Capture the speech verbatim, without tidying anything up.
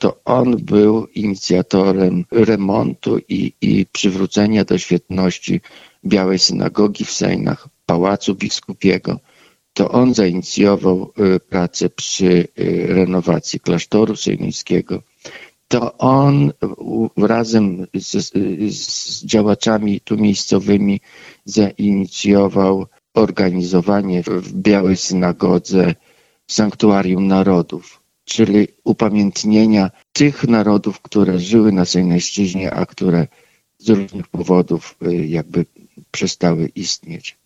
to on był inicjatorem remontu i, i przywrócenia do świetności Białej Synagogi w Sejnach, Pałacu Biskupiego. To on zainicjował pracę przy renowacji klasztoru sejmińskiego. To on razem z, z działaczami tu miejscowymi zainicjował organizowanie w Białej Synagodze Sanktuarium Narodów, czyli upamiętnienia tych narodów, które żyły na Sejneściźnie, a które z różnych powodów jakby przestały istnieć.